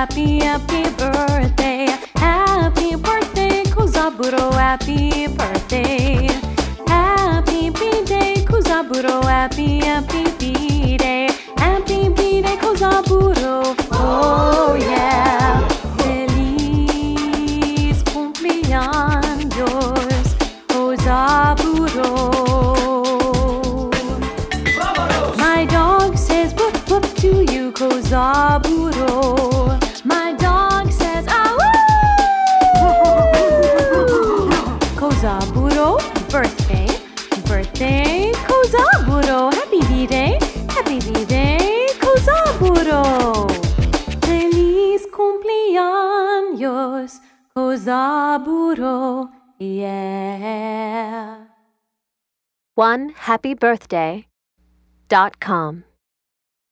happy, happy birthday. Happy birthday, Kozaburo, happy birthday. Happy B-Day, Kozaburo, happy, happy B-Day. Happy B-Day, Kozaburo, oh yeah. Feliz cumpleaños, Kozaburo. My dog says woof woof to you, Kozaburo. My dog says awoo. Kozaburo, birthday, birthday, Kozaburo. Happy B-Day, happy B-Day, Kozaburo. Feliz cumpleaños, Kozaburo, yeah. OneHappyBirthday.com